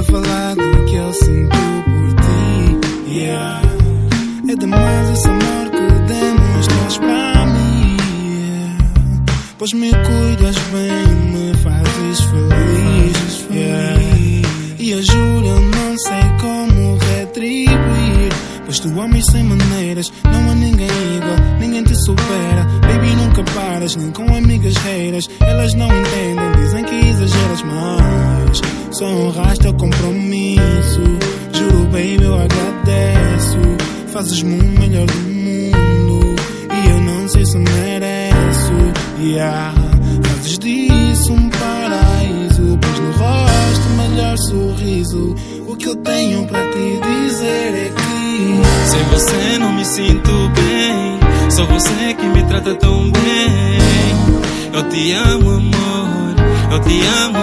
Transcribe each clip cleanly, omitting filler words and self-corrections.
falar do que eu sinto por ti. Yeah. É demais esse amor que demonstras pra mim. Yeah. Pois me cuidas bem, me fazes feliz. Yeah. E eu juro, eu não sei como retribuir. Pois tu amas sem maneiras, não há ninguém igual, ninguém te supera. Baby, nunca paras, nem com amigas reiras. Elas não entendem, dizem que exageras, mas só honraste teu compromisso. Juro, baby, eu agradeço. Fazes-me o melhor do mundo e eu não sei se mereço. Yeah. Fazes disso um paraíso, pois no rosto o melhor sorriso. O que eu tenho pra te dizer é que sem você não me sinto bem, só você que me trata tão bem. Eu te amo, amor, eu te amo,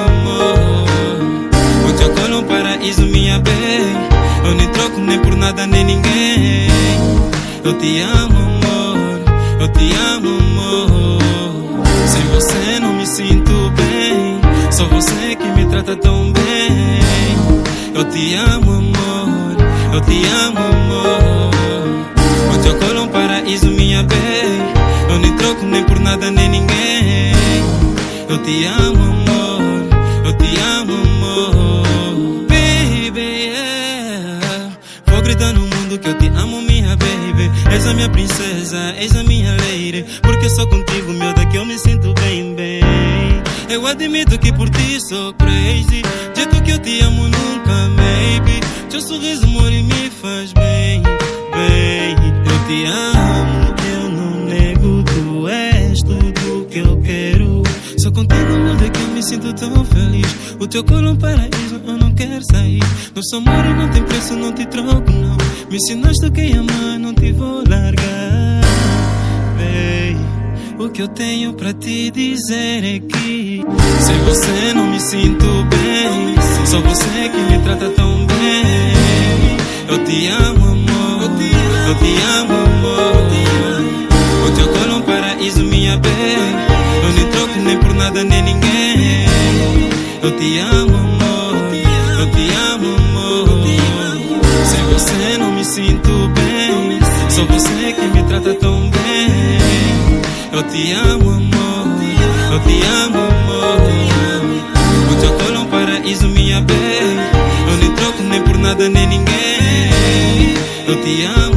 amor. O teu colo é um paraíso, minha bem. Eu nem troco nem por nada nem ninguém. Eu te amo, amor, eu te amo, amor. Sem você não me sinto bem, só você que me trata tão bem. Eu te amo, amor, eu te amo, amor. O teu colo é um paraíso, minha bem. Eu nem troco nem por nada nem ninguém. Eu te amo, amor, eu te amo, amor. Baby, yeah. Vou gritar no mundo que eu te amo, minha baby. És a minha princesa, és a minha lady. Porque só contigo, meu, que eu me sinto bem, bem. Eu admito que por ti sou crazy. Jeito que eu te amo nunca, maybe. Teu sorriso, amor, me faz bem, bem. Eu te amo, eu não nego. Tu és tudo que eu quero. Só contigo, meu, que eu me sinto tão feliz. O teu colo é um paraíso, eu não quero sair. Nosso amor não tem preço, não te troco, não. Me ensinaste o que amar, não te vou largar. Bem, o que eu tenho pra te dizer é que sem você não me sinto bem, só você que me trata tão bem. Eu te amo, amor, eu te amo, amor. O teu colo é um paraíso, minha bem. Eu nem troco nem por nada nem ninguém. Eu te amo, amor, eu te amo, amor. Sem você não me sinto bem, só você que me trata tão bem. Eu te amo, amor, eu te amo, amor. O teu colo é um paraíso, minha bem. Eu nem troco nem por nada nem ninguém. Eu te amo.